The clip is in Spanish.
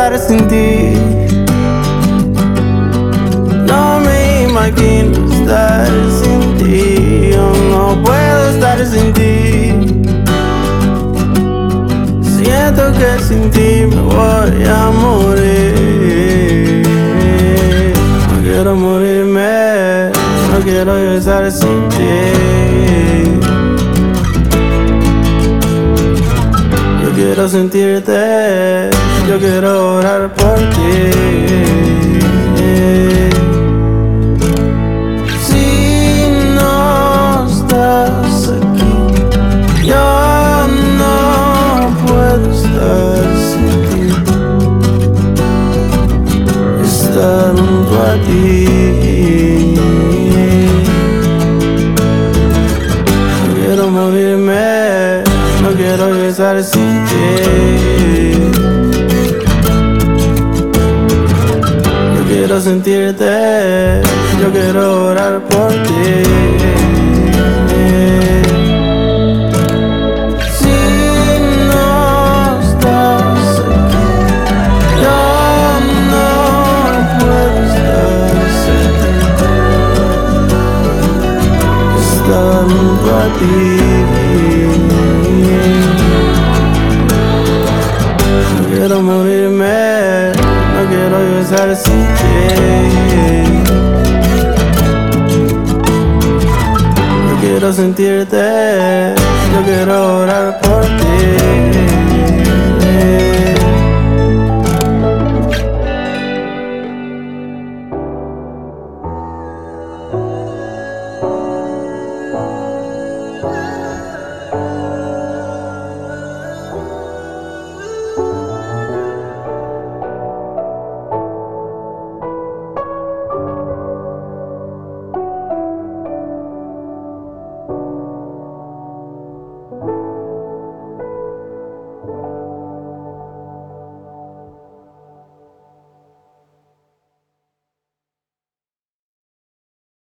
estar sin ti. No me imagino estar sin ti. Yo no puedo estar sin ti. Siento que sin ti me voy a morir. No quiero morirme, no quiero estar sin ti. Yo quiero sentirte, yo quiero orar por ti. Si no estás aquí, yo no puedo estar sin ti. Estar junto a ti. No quiero morirme, no quiero estar sin ti. Yo quiero sentirte, yo quiero orar por ti. Si no estás aquí, yo no puedo estar sin ti. Estar junto a ti. No quiero morirme, no quiero estar sin ti. Yo quiero sentirte, yo quiero orar por ti.